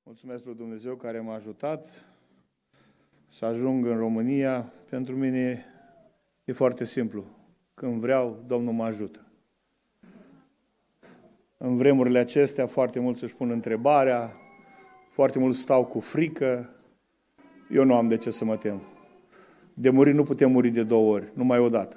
Mulțumesc lui Dumnezeu care m-a ajutat să ajung în România. Pentru mine e foarte simplu. Când vreau, Domnul mă ajută. În vremurile acestea, foarte mulți își pun întrebarea, foarte mulți stau cu frică. Eu nu am de ce să mă tem. De murit nu putem muri de 2 ori, numai odată.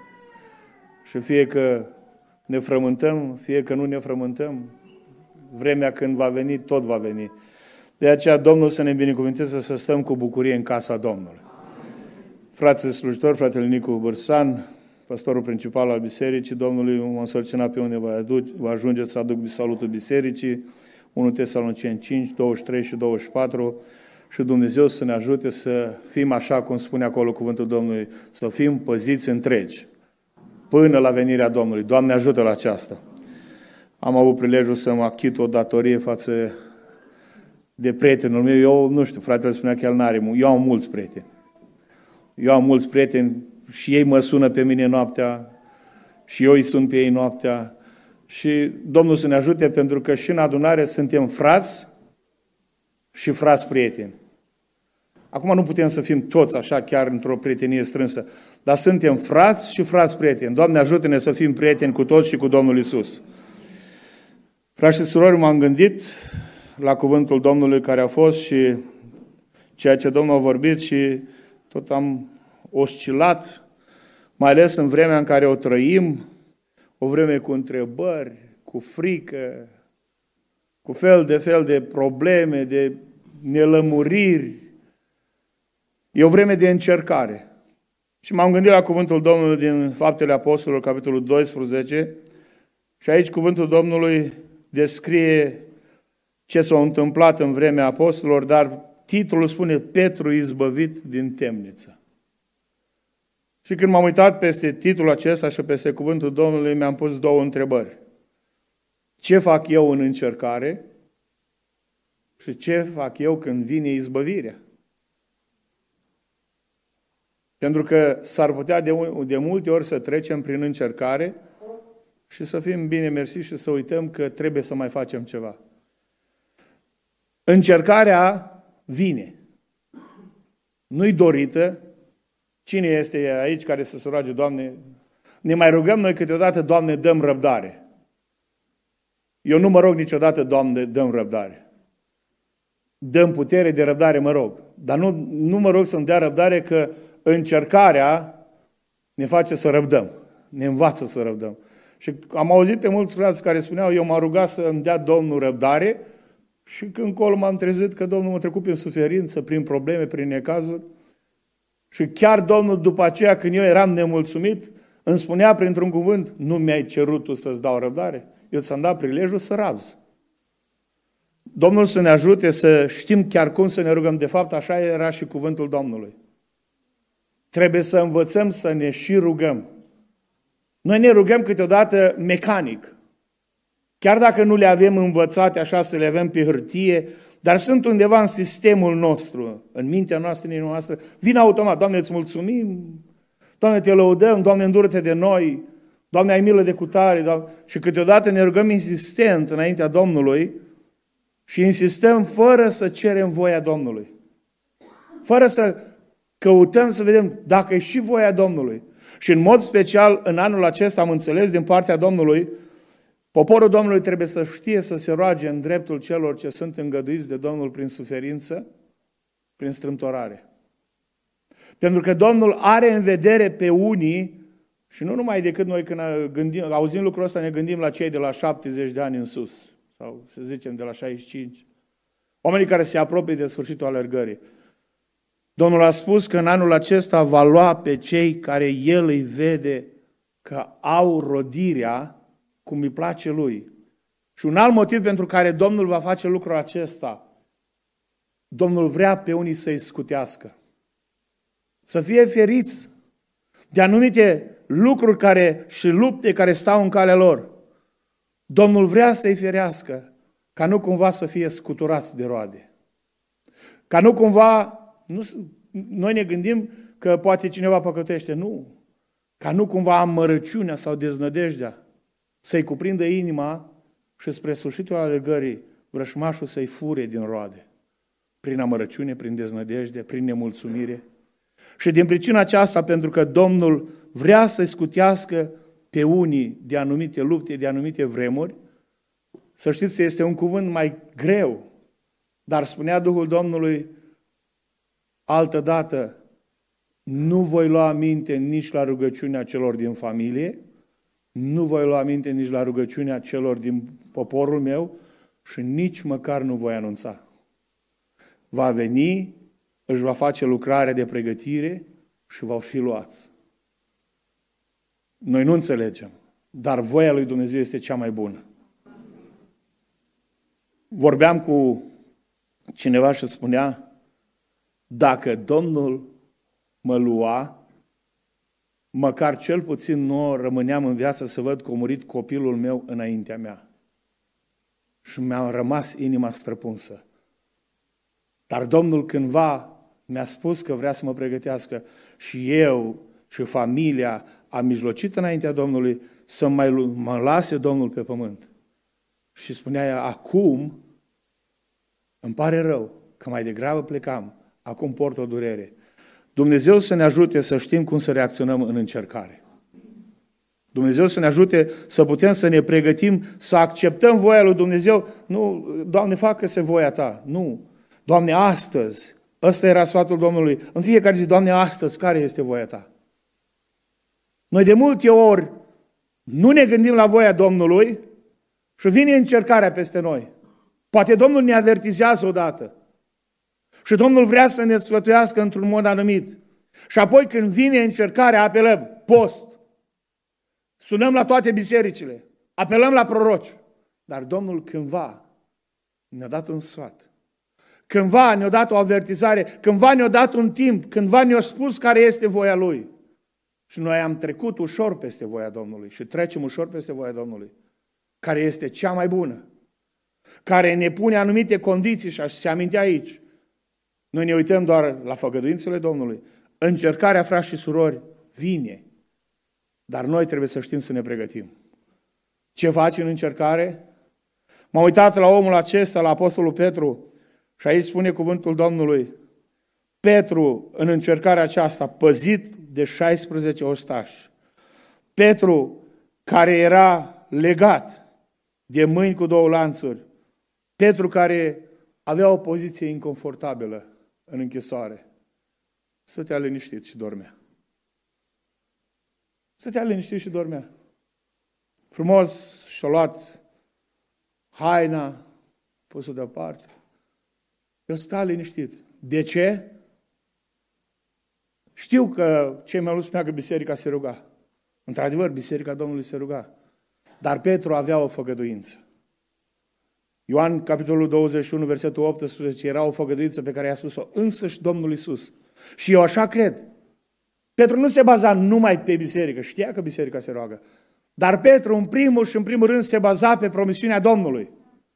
Și fie că ne frământăm, fie că nu ne frământăm, vremea când va veni, tot va veni. De aceea Domnul să ne binecuvânteze să stăm cu bucurie în casa Domnului. Frații slujitori, fratele Nicu Bărsan, pastorul principal al bisericii Domnului, m-a însărcinat pe unde va ajunge să aduc salutul bisericii, 1 Tesaloniceni 5, 23 și 24, și Dumnezeu să ne ajute să fim așa cum spune acolo cuvântul Domnului, să fim păziți întregi, până la venirea Domnului. Doamne ajută la aceasta! Am avut prilejul să mă achit o datorie față de prietenul meu. Eu nu știu, fratele spunea că el n-are. Eu am mulți prieteni. Eu am mulți prieteni și ei mă sună pe mine noaptea și eu îi sun pe ei noaptea. Și Domnul să ne ajute, pentru că și în adunare suntem frați și frați prieteni. Acum nu putem să fim toți așa chiar într-o prietenie strânsă, dar suntem frați și frați prieteni. Doamne ajută-ne să fim prieteni cu toți și cu Domnul Iisus. Frați și surori, m-am gândit la cuvântul Domnului care a fost și ceea ce Domnul a vorbit și tot am oscilat, mai ales în vremea în care o trăim, o vreme cu întrebări, cu frică, cu fel de probleme, de nelămuriri. E o vreme de încercare. Și m-am gândit la cuvântul Domnului din Faptele Apostolilor, capitolul 12, și aici cuvântul Domnului descrie ce s-a întâmplat în vremea apostolilor, dar titlul spune Petru izbăvit din temniță. Și când m-am uitat peste titlul acesta și peste cuvântul Domnului, mi-am pus 2 întrebări. Ce fac eu în încercare și ce fac eu când vine izbăvirea? Pentru că s-ar putea de multe ori să trecem prin încercare și să fim bine mersi și să uităm că trebuie să mai facem ceva. Încercarea vine. Nu-i dorită. Cine este aici care să se roage, Doamne? Ne mai rugăm noi câteodată, Doamne, dăm răbdare. Eu nu mă rog niciodată, Doamne, dăm răbdare. Dăm putere de răbdare, mă rog. Dar nu mă rog să-mi dea răbdare, că încercarea ne face să răbdăm. Ne învață să răbdăm. Și am auzit pe mulți frați care spuneau, eu m-am rugat să îmi dea Domnul răbdare, și când încolo m-am trezit că Domnul m-a trecut prin suferință, prin probleme, prin necazuri. Și chiar Domnul, după aceea, când eu eram nemulțumit, îmi spunea printr-un cuvânt, nu mi-ai cerut tu să-ți dau răbdare? Eu ți-am dat prilejul să rabzi. Domnul să ne ajute să știm chiar cum să ne rugăm. De fapt, așa era și cuvântul Domnului. Trebuie să învățăm să ne și rugăm. Noi ne rugăm câteodată mecanic. Chiar dacă nu le avem învățate așa, să le avem pe hârtie, dar sunt undeva în sistemul nostru, în mintea noastră, în inima noastră, vin automat. Doamne, îți mulțumim, Doamne, te lăudăm, Doamne, îndură-te de noi, Doamne, ai milă de cutare. Doamne. Și câteodată ne rugăm insistent înaintea Domnului și insistăm fără să cerem voia Domnului. Fără să căutăm să vedem dacă e și voia Domnului. Și în mod special, în anul acesta am înțeles din partea Domnului, poporul Domnului trebuie să știe să se roage în dreptul celor ce sunt îngăduiți de Domnul prin suferință, prin strâmtorare. Pentru că Domnul are în vedere pe unii, și nu numai decât noi când auzim lucrul ăsta, ne gândim la cei de la 70 de ani în sus, sau să zicem de la 65, oamenii care se apropie de sfârșitul alergării. Domnul a spus că în anul acesta va lua pe cei care El îi vede că au rodirea cum îi place Lui. Și un alt motiv pentru care Domnul va face lucrul acesta, Domnul vrea pe unii să-i scutească. Să fie feriți de anumite lucruri și lupte care stau în calea lor. Domnul vrea să-i ferească, ca nu cumva să fie scuturați de roade. Ca nu cumva, noi ne gândim că poate cineva păcătește. Nu. Ca nu cumva amărăciunea sau deznădejdea să-i cuprindă inima și spre sfârșitul alergării vrășmașul să-i fure din roade, prin amărăciune, prin deznădejde, prin nemulțumire. Și din pricina aceasta, pentru că Domnul vrea să-i scutească pe unii de anumite lupte, de anumite vremuri, să știți că este un cuvânt mai greu, dar spunea Duhul Domnului altădată, nu voi lua aminte nici la rugăciunea celor din familie, nu voi lua aminte nici la rugăciunea celor din poporul meu și nici măcar nu voi anunța. Va veni, își va face lucrarea de pregătire și va fi luați. Noi nu înțelegem, dar voia lui Dumnezeu este cea mai bună. Vorbeam cu cineva și spunea, dacă Domnul mă lua, măcar cel puțin nu rămâneam în viață să văd că a murit copilul meu înaintea mea. Și mi-a rămas inima străpunsă. Dar Domnul cândva mi-a spus că vrea să mă pregătească și eu și familia am mijlocit înaintea Domnului să mă lase Domnul pe pământ. Și spunea ea, acum îmi pare rău că mai degrabă plecam, acum port o durere. Dumnezeu să ne ajute să știm cum să reacționăm în încercare. Dumnezeu să ne ajute să putem să ne pregătim, să acceptăm voia lui Dumnezeu. Nu, Doamne, facă-se voia Ta. Nu. Doamne, astăzi, ăsta era sfatul Domnului. În fiecare zi, Doamne, astăzi, care este voia Ta? Noi de multe ori nu ne gândim la voia Domnului și vine încercarea peste noi. Poate Domnul ne avertizează odată. Și Domnul vrea să ne sfătuiască într-un mod anumit. Și apoi când vine încercarea, apelăm post. Sunăm la toate bisericile. Apelăm la proroci. Dar Domnul cândva ne-a dat un sfat. Cândva ne-a dat o avertizare. Cândva ne-a dat un timp. Cândva ne-a spus care este voia Lui. Și noi am trecut ușor peste voia Domnului. Și trecem ușor peste voia Domnului. Care este cea mai bună. Care ne pune anumite condiții și se amintea aici. Noi ne uităm doar la făgăduințele Domnului. Încercarea, frați și surori, vine. Dar noi trebuie să știm să ne pregătim. Ce faci în încercare? M-am uitat la omul acesta, la Apostolul Petru, și aici spune cuvântul Domnului. Petru, în încercarea aceasta, păzit de 16 ostași. Petru, care era legat de mâini cu 2 lanțuri. Petru, care avea o poziție inconfortabilă în închisoare. Stătea liniștit și dormea. Stătea liniștit și dormea. Frumos și-a luat haina, pus-o deoparte. Eu sta liniștit. De ce? Știu că cei mai mulți spunea că biserica se ruga. Într-adevăr, biserica Domnului se ruga. Dar Petru avea o făgăduință. Ioan, capitolul 21, versetul 18, era o făgăduință pe care i-a spus-o însăși Domnul Iisus. Și eu așa cred. Petru nu se baza numai pe biserică, știa că biserica se roagă. Dar Petru, în primul rând, se baza pe promisiunea Domnului.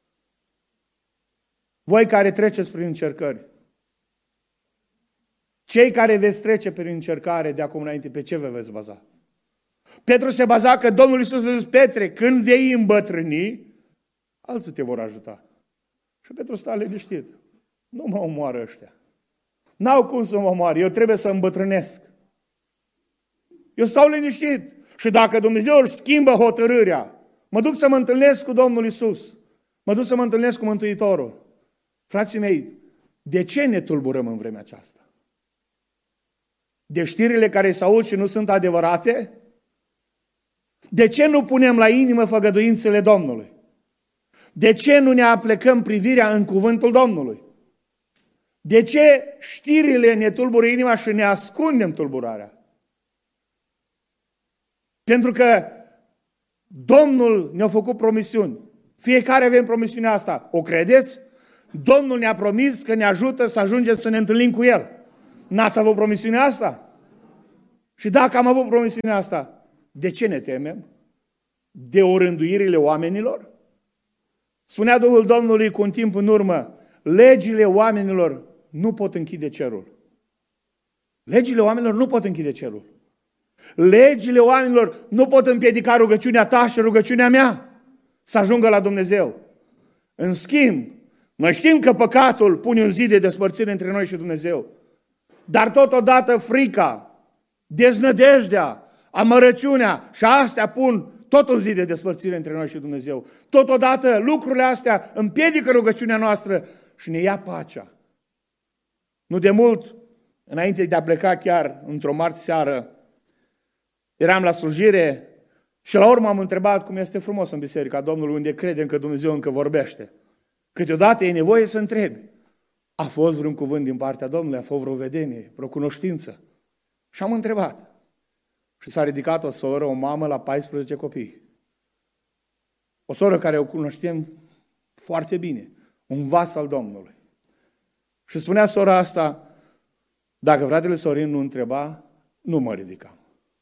Voi care treceți prin încercări, cei care veți trece prin încercare de acum înainte, pe ce vă veți baza? Petru se baza că Domnul Iisus a zis, Petre, când vei îmbătrâni, alții te vor ajuta. Și Petru sta liniștit. Nu mă omoară ăștia. N-au cum să mă omoare. Eu trebuie să îmbătrânesc. Eu stau liniștit. Și dacă Dumnezeu își schimbă hotărârea, mă duc să mă întâlnesc cu Domnul Iisus. Mă duc să mă întâlnesc cu Mântuitorul. Frații mei, de ce ne tulburăm în vremea aceasta? De știrile care se aud și nu sunt adevărate? De ce nu punem la inimă făgăduințele Domnului? De ce nu ne aplecăm privirea în cuvântul Domnului? De ce știrile ne tulbură inima și ne ascundem tulburarea? Pentru că Domnul ne-a făcut promisiuni. Fiecare avem promisiunea asta. O credeți? Domnul ne-a promis că ne ajută să ajungem să ne întâlnim cu El. N-ați avut promisiunea asta? Și dacă am avut promisiunea asta, de ce ne temem? De orânduirile oamenilor? Spunea Duhul Domnului cu un timp în urmă, legile oamenilor nu pot închide cerul. Legile oamenilor nu pot închide cerul. Legile oamenilor nu pot împiedica rugăciunea ta și rugăciunea mea să ajungă la Dumnezeu. În schimb, noi știm că păcatul pune un zid de despărțire între noi și Dumnezeu. Dar totodată frica, deznădejdea, amărăciunea și astea pun tot un zid de despărțire între noi și Dumnezeu. Totodată lucrurile astea împiedică rugăciunea noastră și ne ia pacea. Nu de mult, înainte de a pleca chiar într-o marți seară, eram la slujire și la urmă am întrebat cum este frumos în Biserica Domnului, unde credem că Dumnezeu încă vorbește. Câteodată e nevoie să întrebi. A fost vreun cuvânt din partea Domnului? A fost vreo vedenie, vreo cunoștință? Și am întrebat. Și s-a ridicat o soră, o mamă la 14 copii. O soră care o cunoștem foarte bine. Un vas al Domnului. Și spunea sora asta, dacă fratele Sorin nu întreba, nu mă ridicam.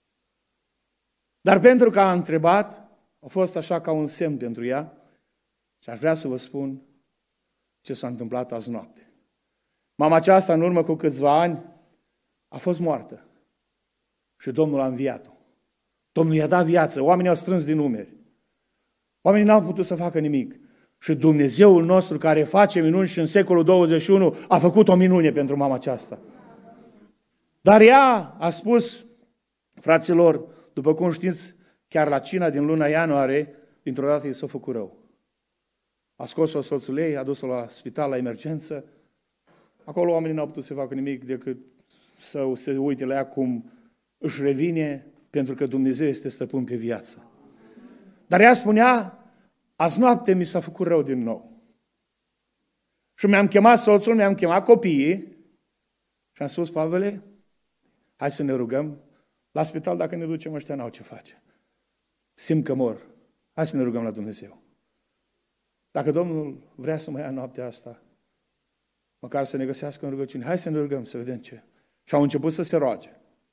Dar pentru că a întrebat, a fost așa ca un semn pentru ea și aș vrea să vă spun ce s-a întâmplat azi noapte. Mama aceasta, în urmă cu câțiva ani, a fost moartă. Și Domnul a înviat-o. Domnul i-a dat viață, oamenii au strâns din numeri. Oamenii n-au putut să facă nimic. Și Dumnezeul nostru care face minuni și în secolul 21 a făcut o minune pentru mama aceasta. Dar ea a spus, fraților, după cum știți, chiar la cina din luna ianuarie, dintr-o dată i s-a făcut rău. A scos-o soțul ei, a dus-o la spital, la emergență. Acolo oamenii n-au putut să facă nimic decât să se uite la ea cum își revine, pentru că Dumnezeu este stăpân pe viață. Dar ea spunea, azi noapte mi s-a făcut rău din nou. Și mi-am chemat soțul, mi-am chemat copiii și am spus, Pavele, hai să ne rugăm. La spital, dacă ne ducem, ăștia n-au ce face. Simt că mor. Hai să ne rugăm la Dumnezeu. Dacă Domnul vrea să mă ia noaptea asta, măcar să ne găsească în rugăciune, hai să ne rugăm să vedem ce. Și au început să se roage.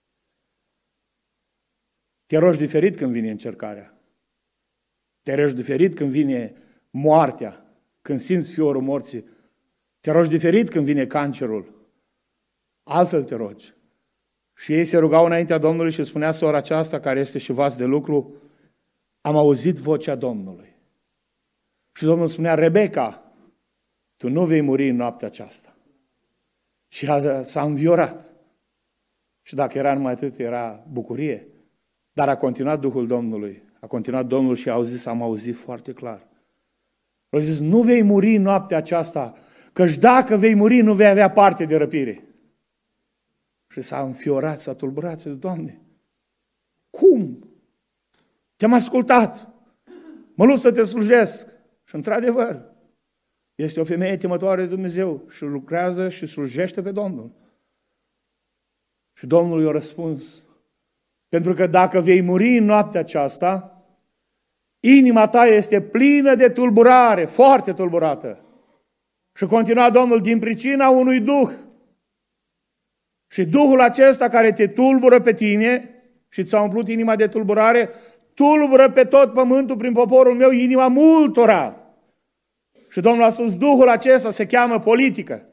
Te rogi diferit când vine încercarea. Te rogi diferit când vine moartea, când simți fiorul morții. Te rogi diferit când vine cancerul. Altfel te rogi. Și ei se rugau înaintea Domnului și spunea sora aceasta, care este și vas de lucru, am auzit vocea Domnului. Și Domnul spunea, Rebecca, tu nu vei muri în noaptea aceasta. Și s-a înviorat. Și dacă era numai atât, era bucurie. Dar a continuat Duhul Domnului. A continuat Domnul și a zis, am auzit foarte clar. A zis, nu vei muri în noaptea aceasta, căci dacă vei muri, nu vei avea parte de răpire. Și s-a înfiorat, s-a tulburat și zis, Doamne, cum? Te-am ascultat. Mă lupt să te slujesc. Și într-adevăr, este o femeie temătoare de Dumnezeu și lucrează și slujește pe Domnul. Și Domnul i-a răspuns, pentru că dacă vei muri în noaptea aceasta, inima ta este plină de tulburare, foarte tulburată. Și continua Domnul, din pricina unui duh. Și Duhul acesta care te tulbură pe tine și ți-a umplut inima de tulburare, tulbură pe tot pământul prin poporul meu inima multora. Și Domnul a spus, Duhul acesta se cheamă politică.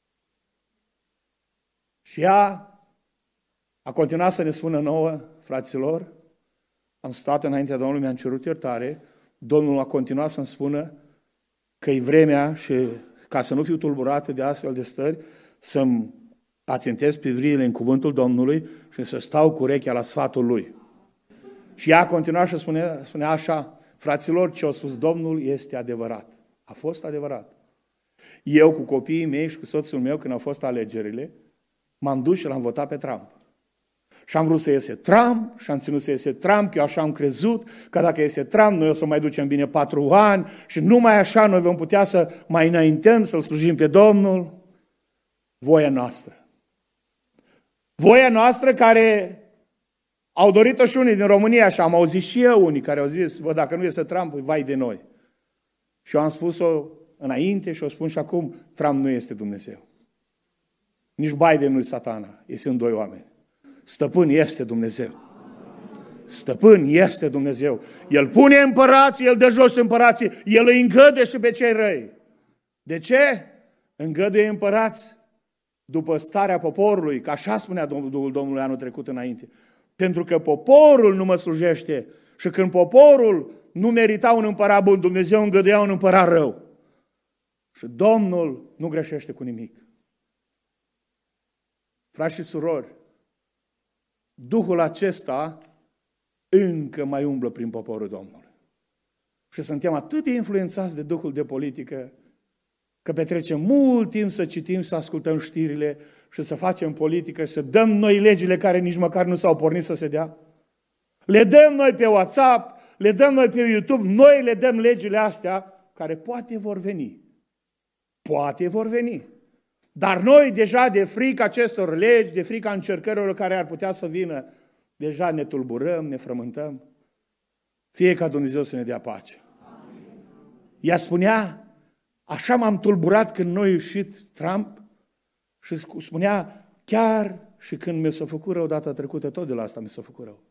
Și ea a continuat să ne spună nouă, fraților, am stat înaintea Domnului, mi-am cerut iertare, Domnul a continuat să-mi spună că e vremea și ca să nu fiu tulburată de astfel de stări, să-mi ațintez privirile în cuvântul Domnului și să stau cu urechea la sfatul Lui. Și ea a continuat și spunea așa, fraților, ce a spus Domnul este adevărat. A fost adevărat. Eu cu copiii mei și cu soțul meu, când au fost alegerile, m-am dus și l-am votat pe Trump. Și am vrut să iese Trump și am ținut să iese Trump, că eu așa am crezut că dacă iese Trump, noi o să mai ducem bine 4 ani și numai așa noi vom putea să mai înaintăm, să-L slujim pe Domnul. Voia noastră. Voia noastră care au dorit-o și unii din România și am auzit și eu unii care au zis, bă, dacă nu iese Trump, vai de noi. Și eu am spus-o înainte și o spun și acum, Trump nu este Dumnezeu. Nici Biden nu-i Satana, ei sunt 2 oameni. Stăpân este Dumnezeu. Stăpân este Dumnezeu. El pune împărații, El dă jos împărații, El îi îngăduie și pe cei răi. De ce? Îngăduie împărați după starea poporului, că așa spunea Duhul Domnului anul trecut înainte. Pentru că poporul nu mă slujește și când poporul nu merita un împărat bun, Dumnezeu îngăduia un împărat rău. Și Domnul nu greșește cu nimic. Frați și surori, Duhul acesta încă mai umblă prin poporul Domnului. Și suntem atât de influențați de Duhul de politică, că petrecem mult timp să citim, să ascultăm știrile și să facem politică și să dăm noi legile care nici măcar nu s-au pornit să se dea. Le dăm noi pe WhatsApp, le dăm noi pe YouTube, noi le dăm legile astea care poate vor veni. Poate vor veni. Dar noi deja de frica acestor legi, de frica încercărilor care ar putea să vină, deja ne tulburăm, ne frământăm. Fie ca Dumnezeu să ne dea pace. Ea spunea, așa m-am tulburat când n-a ieșit Trump și spunea, chiar și când mi s-a făcut rău data trecută, tot de la asta mi s-a făcut rău.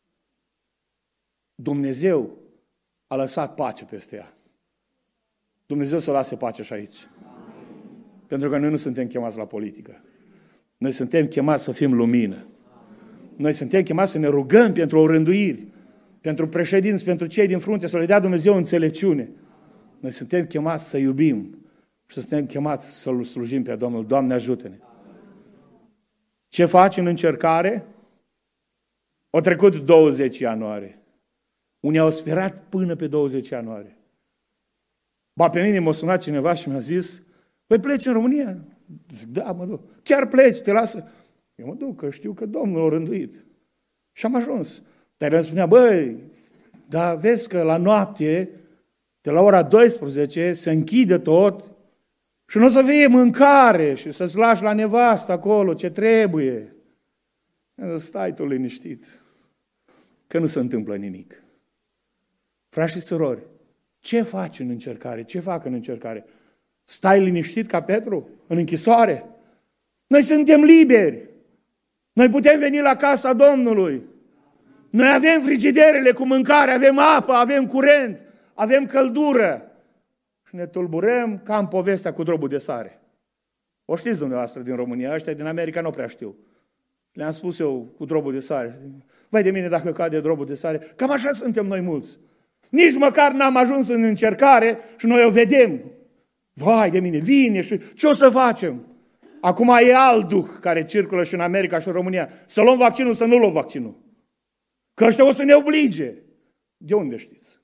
Dumnezeu a lăsat pace peste ea. Dumnezeu să lase pace și aici. Pentru că noi nu suntem chemați la politică. Noi suntem chemați să fim lumină. Noi suntem chemați să ne rugăm pentru o rânduire, pentru președinți, pentru cei din frunte, să le dea Dumnezeu înțelepciune. Noi suntem chemați să iubim și suntem chemați să-L slujim pe Domnul. Doamne, ajută-ne! Ce faci în încercare? Au trecut 20 ianuarie. Unii au sperat până pe 20 ianuarie. Ba, pe mine m-a sunat cineva și mi-a zis, păi pleci în România? Zic, da, mă duc. Chiar pleci, te lasă? Eu mă duc, că știu că Domnul a rânduit. Și am ajuns. Dar el îmi spunea, băi, dar vezi că la noapte, de la ora 12, se închide tot și nu o să fie mâncare și să-ți lași la nevastă acolo ce trebuie. Stai tu liniștit, că nu se întâmplă nimic. Frați și surori, ce faci în încercare? Ce fac în încercare? Stai liniștit ca Petru în închisoare? Noi suntem liberi. Noi putem veni la casa Domnului. Noi avem frigiderele cu mâncare, avem apă, avem curent, avem căldură. Și ne tulburăm ca în povestea cu drobul de sare. O știți dumneavoastră din România, ăștia din America nu prea știu. Le-am spus eu cu drobul de sare. Vai de mine dacă cade drobul de sare. Cam așa suntem noi mulți. Nici măcar n-am ajuns în încercare și noi o vedem. Vai de mine, vine și ce o să facem? Acum e alt duh care circulă și în America și în România. Să luăm vaccinul, să nu luăm vaccinul. Că ăștia o să ne oblige. De unde știți?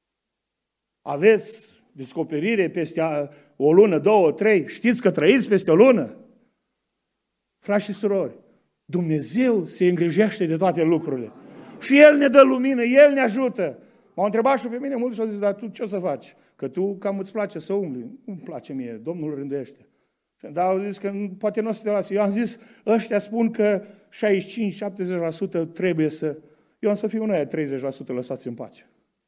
Aveți descoperire peste o lună, 2, 3. Știți că trăiți peste o lună? Frați și surori, Dumnezeu se îngrijește de toate lucrurile. Și El ne dă lumină, El ne ajută. M-au întrebat și pe mine mulți și au zis, dar tu ce o să faci? Că tu cam îți place să umbli. Nu-mi place mie, Domnul rânduiește. Dar au zis că poate nu o să te lasă. Eu am zis, ăștia spun că 65-70% trebuie să... Eu am să fiu noi 30% lăsați în pace.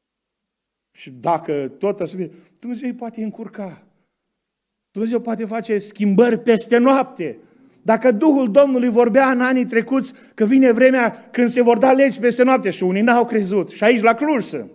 Și dacă tot o să fie... Dumnezeu îi poate încurca. Dumnezeu poate face schimbări peste noapte. Dacă Duhul Domnului vorbea în anii trecuți că vine vremea când se vor da legi peste noapte și unii n-au crezut. Și aici la Cluj sunt.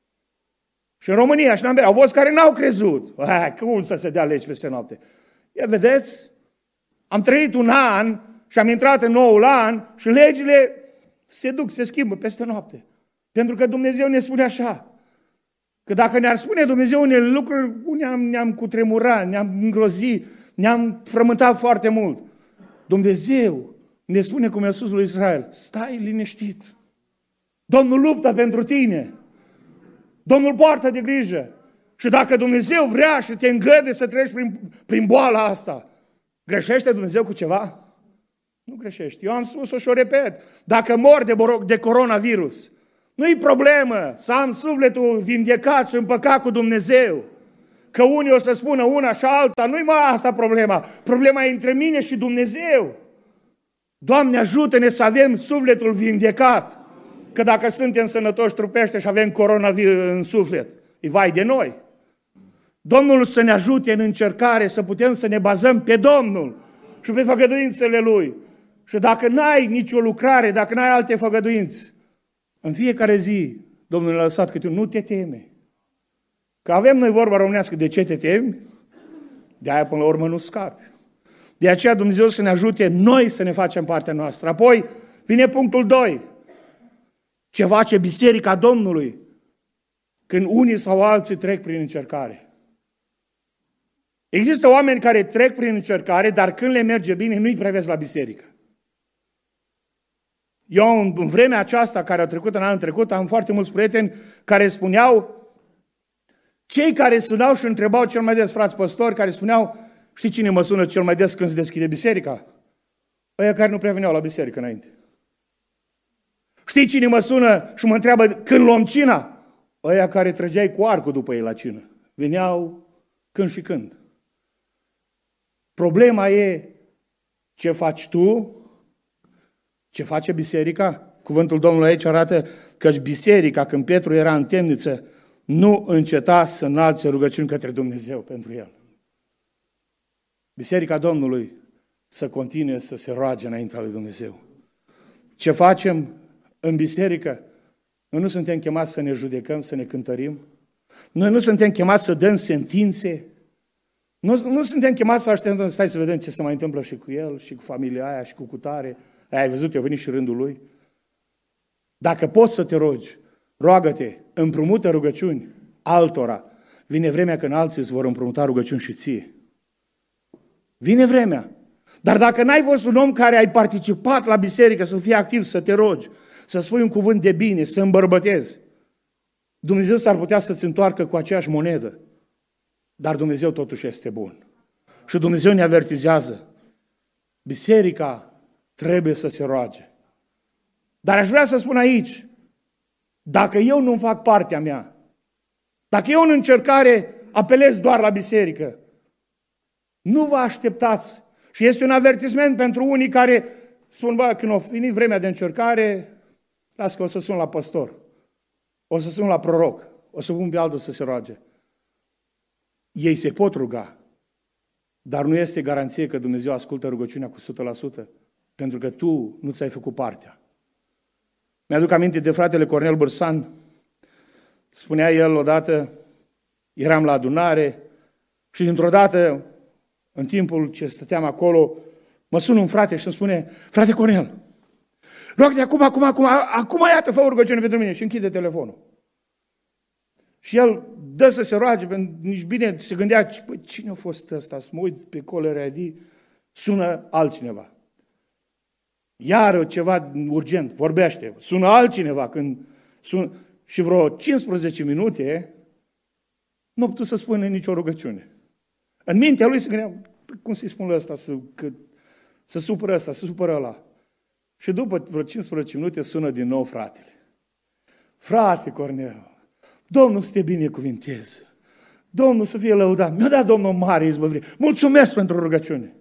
Și în România și în America au fost care n-au crezut. Cum să se dea legi peste noapte? Ia vedeți, am trăit un an și am intrat în noul an și legile se duc, se schimbă peste noapte. Pentru că Dumnezeu ne spune așa. Că dacă ne-ar spune Dumnezeu unele lucruri, ne-am cutremurat, ne-am îngrozit, ne-am frământat foarte mult. Dumnezeu ne spune, cum i-a spus lui Israel, stai liniștit. Domnul luptă pentru tine. Domnul poartă de grijă. Și dacă Dumnezeu vrea și te îngăde să treci prin boala asta, greșește Dumnezeu cu ceva? Nu greșește. Eu am spus-o și o repet. Dacă mor de coronavirus, nu-i problemă să am sufletul vindecat și împăcat cu Dumnezeu. Că unii o să spună una și alta, nu-i asta problema. Problema e între mine și Dumnezeu. Doamne, ajută-ne să avem sufletul vindecat. Că dacă suntem sănătoși trupește și avem coronavirus în suflet, e vai de noi. Domnul să ne ajute în încercare, să putem să ne bazăm pe Domnul și pe făgăduințele Lui. Și dacă n-ai nicio lucrare, dacă n-ai alte făgăduinți, în fiecare zi, Domnul ne-a lăsat câte nu te teme. Că avem noi vorba românească, de ce te temi? De aia până la urmă nu scapi. De aceea Dumnezeu să ne ajute noi să ne facem partea noastră. Apoi vine punctul 2. Ce face Biserica Domnului când unii sau alții trec prin încercare? Există oameni care trec prin încercare, dar când le merge bine, nu-i prevezi la biserică. Eu, în vremea aceasta care a trecut în anul trecut, am foarte mulți prieteni care spuneau, cei care sunau și întrebau cel mai des, frați păstori, care spuneau, știi cine mă sună cel mai des când se deschide biserica? Ăia care nu prea veneau la biserică înainte. Știi cine mă sună și mă întreabă când luăm cina? Ăia care trăgeai cu arcul după ei la cină. Veneau când și când. Problema e ce faci tu, ce face biserica. Cuvântul Domnului aici arată că biserica, când Petru era în temniță, nu înceta să înalțe rugăciuni către Dumnezeu pentru el. Biserica Domnului să continue să se roage înaintea lui Dumnezeu. Ce facem în biserică? Noi nu suntem chemați să ne judecăm, să ne cântărim. Noi nu suntem chemați să dăm sentințe. Nu suntem chemați să așteptăm, stai să vedem ce se mai întâmplă și cu el, și cu familia aia, și cu cutare. Ai văzut, eu venit și rândul lui. Dacă poți să te rogi, roagă-te, împrumută rugăciuni altora. Vine vremea când alții îți vor împrumuta rugăciuni și ție. Vine vremea. Dar dacă n-ai fost un om care ai participat la biserică, să fii activ, să te rogi, să spui un cuvânt de bine, să îmbărbătezi, Dumnezeu s-ar putea să-ți întoarcă cu aceeași monedă. Dar Dumnezeu totuși este bun. Și Dumnezeu ne avertizează. Biserica trebuie să se roage. Dar aș vrea să spun aici, dacă eu nu fac partea mea, dacă eu în încercare apelez doar la biserică, nu vă așteptați. Și este un avertisment pentru unii care spun, bă, când o veni vremea de încercare, las că o să sun la păstor, o să sun la proroc, o să pun pe altul să se roage. Ei se pot ruga, dar nu este garanție că Dumnezeu ascultă rugăciunea cu 100%, pentru că tu nu ți-ai făcut partea. Mi-aduc aminte de fratele Cornel Bârsan, spunea el odată, eram la adunare și dintr-o dată, în timpul ce stăteam acolo, mă sună un frate și îmi spune, frate Cornel, roagă-te acum iată, fă o rugăciune pentru mine și închide telefonul. Și el dă să se roage, nici bine se gândea, păi, cine a fost ăsta? Să mă uit pe Caller ID, sună altcineva. Iar ceva urgent, vorbește, sună altcineva, când sună, și vreo 15 minute nu a putut să spună nicio rugăciune. În mintea lui se gândea, cum să-i spun ăsta, să supără ăsta, să supără ăla. Și după vreo 15 minute sună din nou fratele. Frate Cornel, Domnul să te binecuvinteze. Domnul să fie lăudat. Mi-a dat Domnul mare izbăvire. Mulțumesc pentru rugăciune.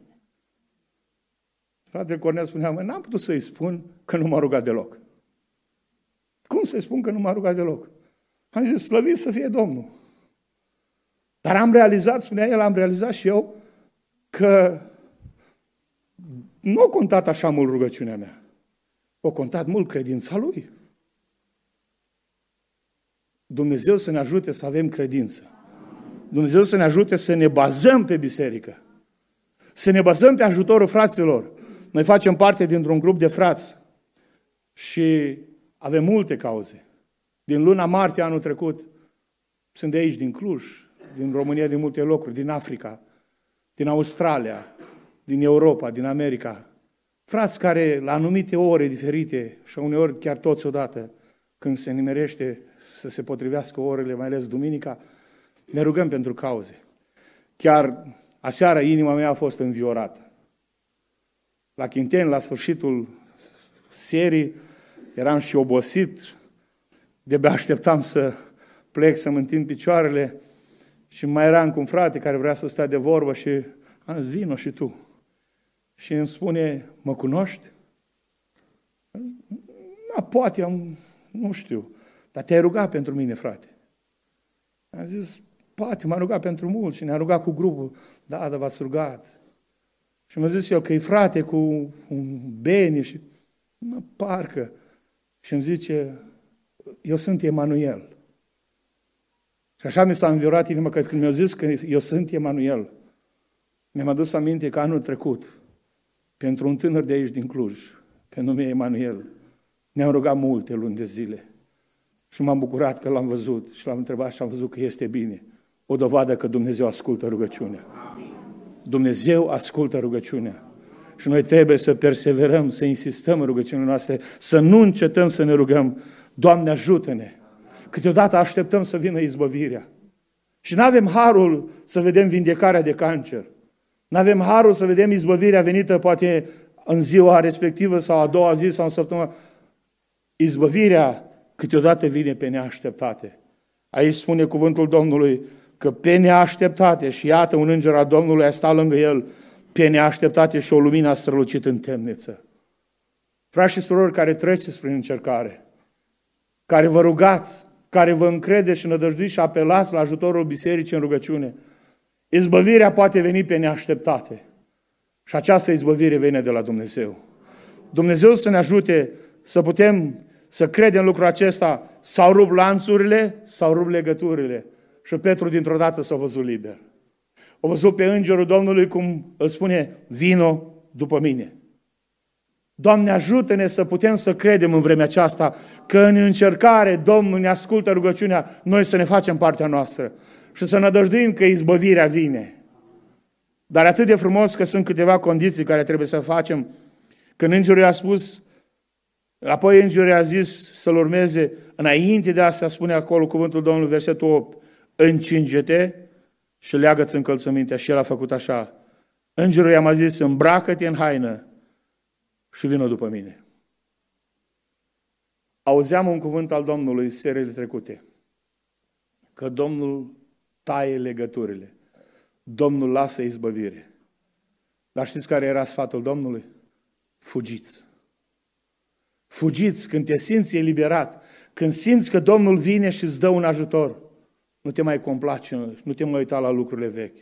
Fratele Cornel spunea, n-am putut să-i spun că nu m-a rugat deloc. Cum să-i spun că nu m-a rugat deloc? Am zis, slăvit să fie Domnul. Dar am realizat, spunea el, am realizat și eu că nu a contat așa mult rugăciunea mea. A contat mult credința lui. Dumnezeu să ne ajute să avem credință. Dumnezeu să ne ajute să ne bazăm pe biserică. Să ne bazăm pe ajutorul fraților. Noi facem parte dintr-un grup de frați și avem multe cauze. Din luna martie anul trecut, sunt de aici, din Cluj, din România, din multe locuri, din Africa, din Australia, din Europa, din America. Frați care la anumite ore diferite și uneori chiar toți odată, când se nimerește să se potrivească orele, mai ales duminica, ne rugăm pentru cauze. Chiar aseară inima mea a fost înviorată. La Chinteni, la sfârșitul serii, eram și obosit, de-abia așteptam să plec, să-mi întind picioarele și mai eram cu un frate care vrea să stea de vorbă și am zis, vino și tu. Și îmi spune, mă cunoști? Da, poate, nu știu, dar te-ai rugat pentru mine, frate. Am zis, poate, m-a rugat pentru mult și ne-a rugat cu grupul. Da, dar v-ați rugat. Și mi-a zis el că e frate cu un Beni și parcă. Și îmi zice, eu sunt Emanuel. Și așa mi s-a înviorat inima că când mi-a zis că eu sunt Emanuel, mi-am adus aminte că anul trecut, pentru un tânăr de aici din Cluj, pe nume Emanuel, ne-am rugat multe luni de zile. Și m-am bucurat că l-am văzut și l-am întrebat și am văzut că este bine. o dovadă că Dumnezeu ascultă rugăciunea. Dumnezeu ascultă rugăciunea. Și noi trebuie să perseverăm, să insistăm în rugăciunile noastre, să nu încetăm să ne rugăm. Doamne, ajută-ne! Câteodată așteptăm să vină izbăvirea. Și nu avem harul să vedem vindecarea de cancer. Nu avem harul să vedem izbăvirea venită poate în ziua respectivă sau a doua zi sau în săptămână. Izbăvirea câteodată vine pe neașteptate. Aici spune cuvântul Domnului că pe neașteptate, și iată un înger al Domnului a stat lângă el, pe neașteptate și o lumină a strălucit în temniță. Frați și surori care treceți prin încercare, care vă rugați, care vă încredeți și nădăjduiți și apelați la ajutorul bisericii în rugăciune, izbăvirea poate veni pe neașteptate. Și această izbăvire vine de la Dumnezeu. Dumnezeu să ne ajute să putem să credem lucrul acesta. S-au rupt lanțurile, s-au rupt legăturile. Și Petru dintr-o dată s-a văzut liber. A văzut pe îngerul Domnului cum îl spune, vino după mine. Doamne, ajută-ne să putem să credem în vremea aceasta că în încercare Domnul ne ascultă rugăciunea, noi să ne facem partea noastră și să nădăjduim că izbăvirea vine. Dar atât de frumos că sunt câteva condiții care trebuie să facem. Când îngerul a spus, apoi îngerul a zis să-l urmeze, înainte de asta spune acolo cuvântul Domnului, versetul 8, încinge-te și leagă-ți încălțămintea. Și el a făcut așa. Îngerul i-a mai zis, îmbracă-te în haină și vină după mine. Auzeam un cuvânt al Domnului serile trecute, că Domnul taie legăturile, Domnul lasă izbăvire. Dar știți care era sfatul Domnului? Fugiți. Fugiți când te simți eliberat, când simți că Domnul vine și îți dă un ajutor. Nu te mai complace, nu te mai uita la lucrurile vechi.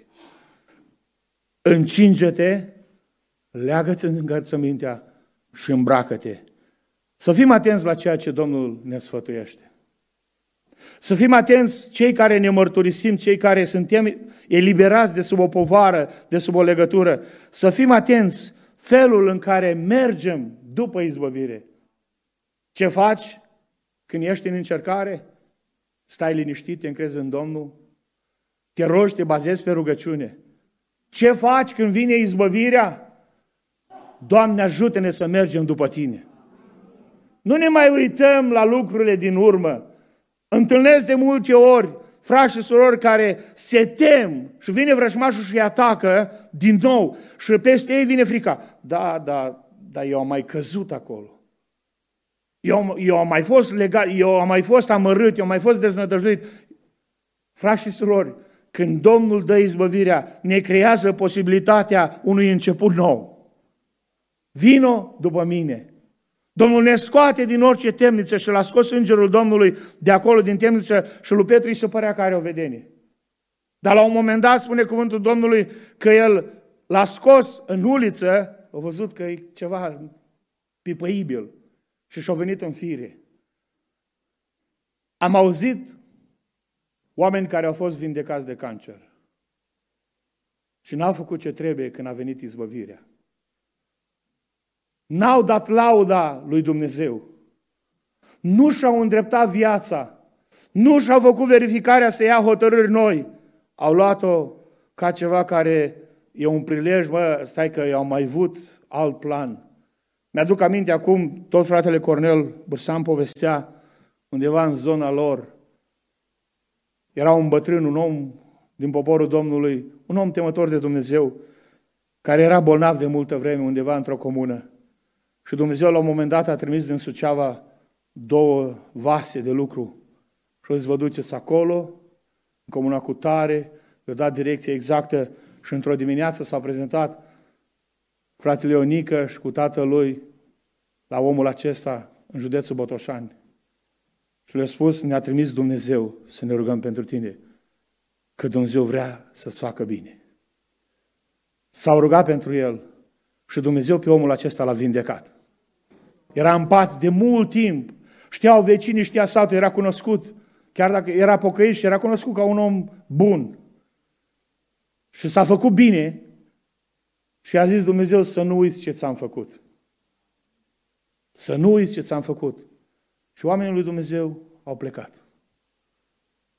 Încinge-te, leagă-ți încălțămintea și îmbracă-te. Să fim atenți la ceea ce Domnul ne sfătuiește. Să fim atenți cei care ne mărturisim, cei care suntem eliberați de sub o povară, de sub o legătură. Să fim atenți felul în care mergem după izbăvire. Ce faci când ești în încercare? Stai liniștit, te încrezi în Domnul, te rogi, te bazezi pe rugăciune. Ce faci când vine izbăvirea? Doamne, ajută-ne să mergem după Tine. Nu ne mai uităm la lucrurile din urmă. Întâlnesc de multe ori frați și surori care se tem și vine vrăjmașul și îi atacă din nou și peste ei vine frica. Da, eu am mai căzut acolo. Eu am mai fost legat, eu am mai fost amărât, eu am mai fost deznădăjduit. Frați și surori, când Domnul dă izbăvirea, ne creează posibilitatea unui început nou. Vino după mine. Domnul ne scoate din orice temniță și l-a scos îngerul Domnului de acolo, din temniță, și lui Petru îi se părea că are o vedenie. Dar la un moment dat spune cuvântul Domnului că el l-a scos în uliță, a văzut că e ceva pipăibil și și-a venit în fire. Am auzit oameni care au fost vindecați de cancer și n-au făcut ce trebuie când a venit izbăvirea. N-au dat lauda lui Dumnezeu. Nu și-au îndreptat viața. Nu și-au făcut verificarea să ia hotărâri noi. Au luat-o ca ceva care e un prilej, stai că i-au mai avut alt plan. Mi-aduc aminte acum, tot fratele Cornel Bursan povestea undeva în zona lor. Era un bătrân, un om din poporul Domnului, un om temător de Dumnezeu, care era bolnav de multă vreme undeva într-o comună. Și Dumnezeu la un moment dat a trimis din Suceava 2 vase de lucru. Și o zis, vă duceți acolo, în comuna cutare, le-a dat direcție exactă și într-o dimineață s-a prezentat fratele Ionică și cu tatălui la omul acesta în județul Botoșani. Și le-a spus, ne-a trimis Dumnezeu să ne rugăm pentru tine, că Dumnezeu vrea să-ți facă bine. S-au rugat pentru el și Dumnezeu pe omul acesta l-a vindecat. Era în pat de mult timp. Știau vecinii, știa satul, era cunoscut. Chiar dacă era pocăit și era cunoscut ca un om bun. Și s-a făcut bine și a zis Dumnezeu să nu uiți ce ți-am făcut. Să nu uiți ce ți-am făcut. Și oamenii lui Dumnezeu au plecat.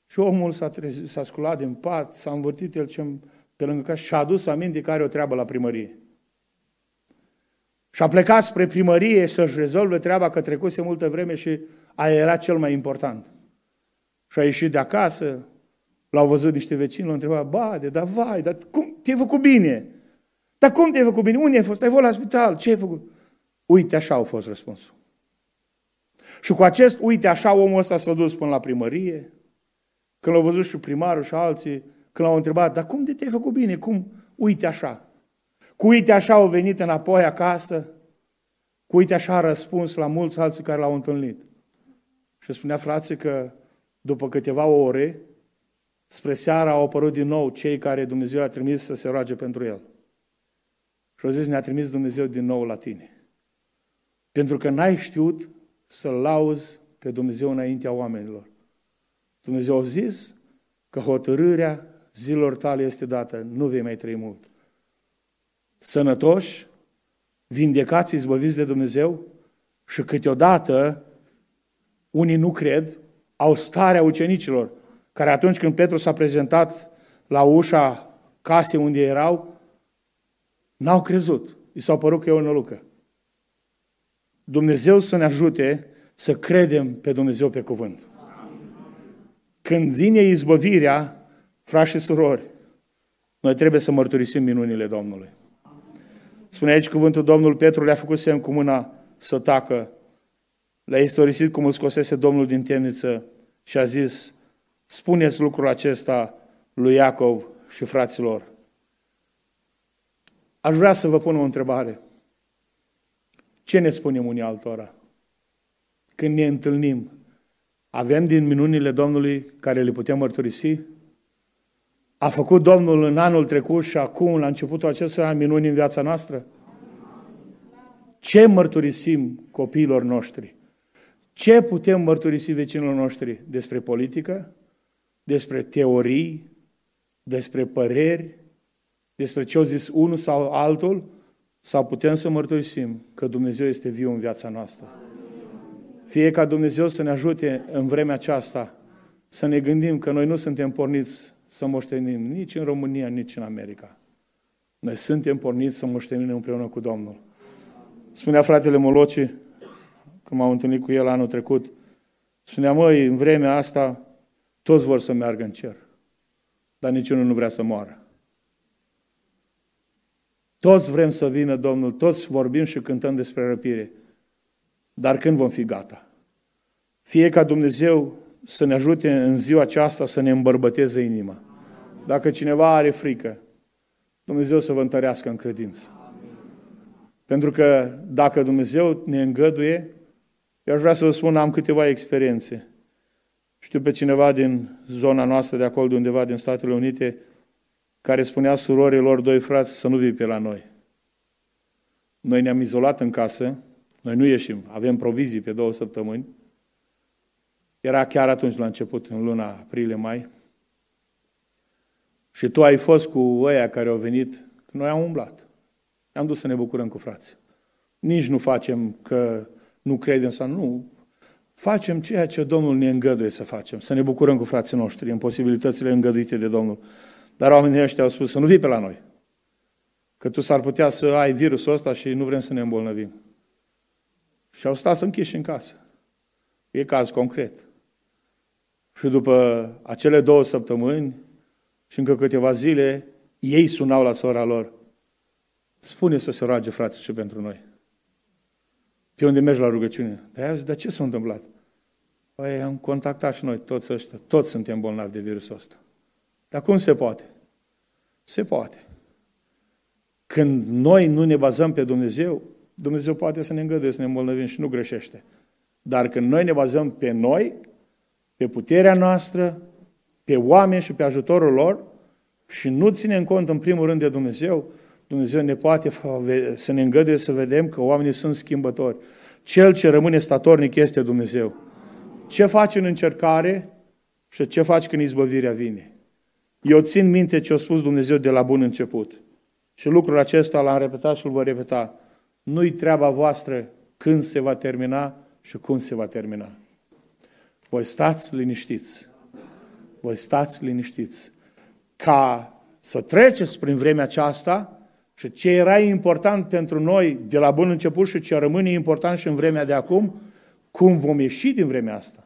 Și omul s-a sculat din pat, s-a învârtit el pe lângă casă și a adus aminte că are o treabă la primărie. Și a plecat spre primărie să-și rezolve treaba, că trecuse multă vreme și aia era cel mai important. Și a ieșit de acasă, l-au văzut niște vecini, l-au întrebat, dar cum te-ai făcut bine? Dar cum te-ai făcut bine? Unde ai fost? Ai fost la spital? Ce ai făcut? Uite, așa a fost răspunsul. Și cu acest uite așa, omul ăsta s-a dus până la primărie, când l-au văzut și primarul și alții, când l-au întrebat, dar cum de te-ai făcut bine? Cum? Uite așa. Cu uite așa au venit înapoi acasă, cu uite așa a răspuns la mulți alții care l-au întâlnit. Și spunea, frații, că după câteva ore, spre seara au apărut din nou cei care Dumnezeu a trimis să se roage pentru el. Și au zis, ne-a trimis Dumnezeu din nou la tine. Pentru că n-ai știut să-L lauzi pe Dumnezeu înaintea oamenilor. Dumnezeu a zis că hotărârea zilor tale este dată, nu vei mai trăi mult. Sănătoși, vindecați, izbăviți de Dumnezeu și câteodată unii nu cred, au starea ucenicilor, care atunci când Petru s-a prezentat la ușa casei unde erau, n-au crezut. I s-au părut că e o nălucă. Dumnezeu să ne ajute să credem pe Dumnezeu pe cuvânt. Când vine izbăvirea, frați și surori, noi trebuie să mărturisim minunile Domnului. Spune aici cuvântul Domnul, Petru le-a făcut semn cu mâna să tacă, le-a istorisit cum îl scosese Domnul din temniță și a zis, spuneți lucrul acesta lui Iacov și fraților. Aș vrea să vă pun o întrebare. Ce ne spunem unii altora? Când ne întâlnim, avem din minunile Domnului care le putem mărturisi? A făcut Domnul în anul trecut și acum, la începutul acestui an, minuni în viața noastră? Ce mărturisim copiilor noștri? Ce putem mărturisi vecinilor noștri? Despre politică? Despre teorii? Despre păreri? Despre ce au zis unul sau altul? Sau putem să mărturisim că Dumnezeu este viu în viața noastră? Fie ca Dumnezeu să ne ajute în vremea aceasta să ne gândim că noi nu suntem porniți să moștenim nici în România, nici în America. Noi suntem porniți să moștenim împreună cu Domnul. Spunea fratele Moloci, când m-am întâlnit cu el anul trecut, spunea, măi, în vremea asta toți vor să meargă în cer, dar niciunul nu vrea să moară. Toți vrem să vină Domnul, toți vorbim și cântăm despre răpire, dar când vom fi gata? Fie ca Dumnezeu să ne ajute în ziua aceasta să ne îmbărbăteze inima. Dacă cineva are frică, Dumnezeu să vă întărească în credință. Pentru că dacă Dumnezeu ne îngăduie, eu aș vrea să vă spun, am câteva experiențe. Știu pe cineva din zona noastră, de acolo, de undeva din Statele Unite, care spunea surorilor, doi frați, să nu vii pe la noi. Noi ne-am izolat în casă, noi nu ieșim, avem provizii pe 2 săptămâni. Era chiar atunci la început, în luna aprilie-mai. Și tu ai fost cu ăia care au venit, noi am umblat. Ne-am dus să ne bucurăm cu frații. Nici nu facem că nu credem sau nu. Facem ceea ce Domnul ne îngăduie să facem, să ne bucurăm cu frații noștri în posibilitățile îngăduite de Domnul. Dar oamenii ăștia au spus să nu vii pe la noi, că tu s-ar putea să ai virusul ăsta și nu vrem să ne îmbolnăvim. Și au stat închiși în casă. E caz concret. Și după acele 2 săptămâni și încă câteva zile, ei sunau la sora lor. Spune să se roage, frații, și pentru noi. Pe unde mergi la rugăciune? Dar ce s-a întâmplat? Păi am contactat și noi, toți ăștia, toți suntem bolnavi de virusul ăsta. Dar cum se poate? Se poate. Când noi nu ne bazăm pe Dumnezeu, Dumnezeu poate să ne îngăduie să ne îmbolnăvim și nu greșește. Dar când noi ne bazăm pe noi, pe puterea noastră, pe oameni și pe ajutorul lor și nu ținem cont în primul rând de Dumnezeu, Dumnezeu ne poate să ne îngăduie să vedem că oamenii sunt schimbători. Cel ce rămâne statornic este Dumnezeu. Ce faci în încercare și ce faci când izbăvirea vine? Eu țin minte ce a spus Dumnezeu de la bun început. Și lucrul acesta l-am repetat și îl voi repeta. Nu-i treaba voastră când se va termina și cum se va termina. Voi stați liniștiți. voi stați liniștiți. Ca să treceți prin vremea aceasta și ce era important pentru noi de la bun început și ce rămâne important și în vremea de acum, cum vom ieși din vremea asta.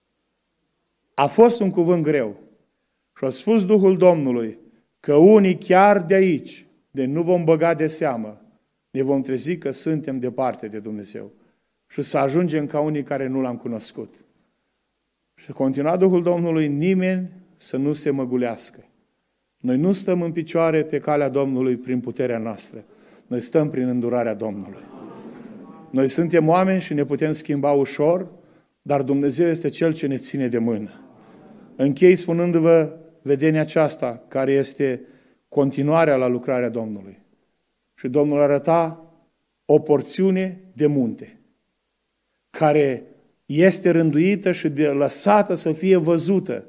A fost un cuvânt greu și a spus Duhul Domnului că unii chiar de aici, de nu vom băga de seamă, ne vom trezi că suntem departe de Dumnezeu și să ajungem ca unii care nu L-am cunoscut. Și continua Duhul Domnului, nimeni să nu se măgulească. Noi nu stăm în picioare pe calea Domnului prin puterea noastră. Noi stăm prin îndurarea Domnului. Noi suntem oameni și ne putem schimba ușor, dar Dumnezeu este Cel ce ne ține de mână. Închei spunându-vă vedenia aceasta, care este continuarea la lucrarea Domnului. Și Domnul arăta o porțiune de munte, care este rânduită și lăsată să fie văzută.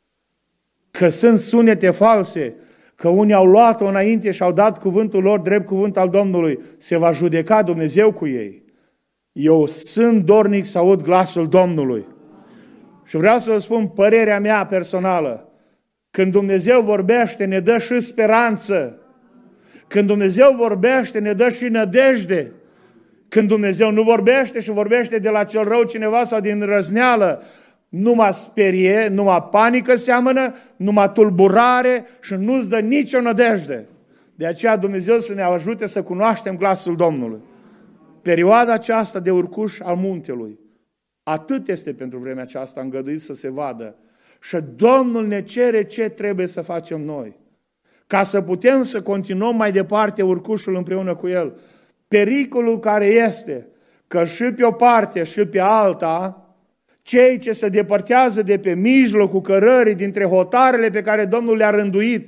Că sunt sunete false, că unii au luat-o înainte și au dat cuvântul lor drept cuvânt al Domnului, se va judeca Dumnezeu cu ei. Eu sunt dornic să aud glasul Domnului. Și vreau să vă spun părerea mea personală. Când Dumnezeu vorbește, ne dă și speranță. Când Dumnezeu vorbește, ne dă și nădejde. Când Dumnezeu nu vorbește și vorbește de la cel rău cineva sau din răzneală, numai sperie, numai panică seamănă, numai tulburare și nu-ți dă nicio nădejde. De aceea Dumnezeu să ne ajute să cunoaștem glasul Domnului. Perioada aceasta de urcuș al muntelui, atât este pentru vremea aceasta îngăduit să se vadă. Și Domnul ne cere ce trebuie să facem noi. Ca să putem să continuăm mai departe urcușul împreună cu El. Pericolul care este că și pe o parte și pe alta, cei ce se depărtează de pe mijlocul cărării, dintre hotarele pe care Domnul le-a rânduit,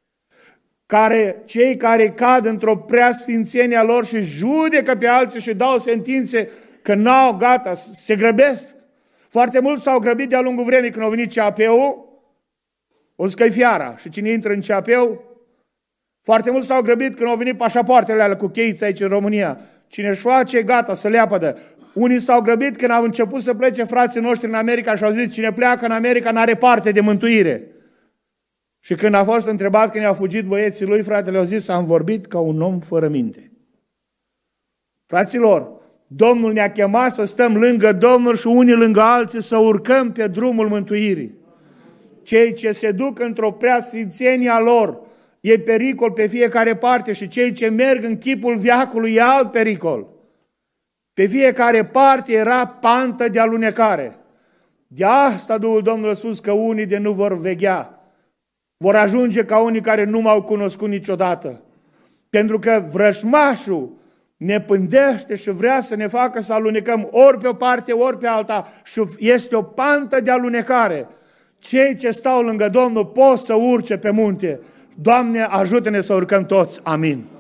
cei care cad într-o preasfințenie a lor și judecă pe alții și dau sentințe că n-au, gata, se grăbesc. Foarte mulți s-au grăbit de-a lungul vremii când au venit CAP-ul, o zis că-i fiara. Și cine intră în CAP-ul? Foarte mulți s-au grăbit când au venit pașapoartele alea cu cheiți aici în România. Cine își face, gata, să le apădă. Unii s-au grăbit când au început să plece frații noștri în America și au zis, cine pleacă în America n-are parte de mântuire. Și când a fost întrebat, când i-au fugit băieții lui, fratele a zis, am vorbit ca un om fără minte. Fraților, Domnul ne-a chemat să stăm lângă Domnul și unii lângă alții să urcăm pe drumul mântuirii. Cei ce se duc într-o preasfințenie a lor, e pericol pe fiecare parte și cei ce merg în chipul veacului e alt pericol. Pe fiecare parte era pantă de alunecare. De asta Duhul Domnului a spus că unii de nu vor veghea. Vor ajunge ca unii care nu m-au cunoscut niciodată. Pentru că vrăjmașul ne pândește și vrea să ne facă să alunecăm ori pe o parte, ori pe alta și este o pantă de alunecare. Cei ce stau lângă Domnul pot să urce pe munte. Doamne, ajută-ne să urcăm toți. Amin.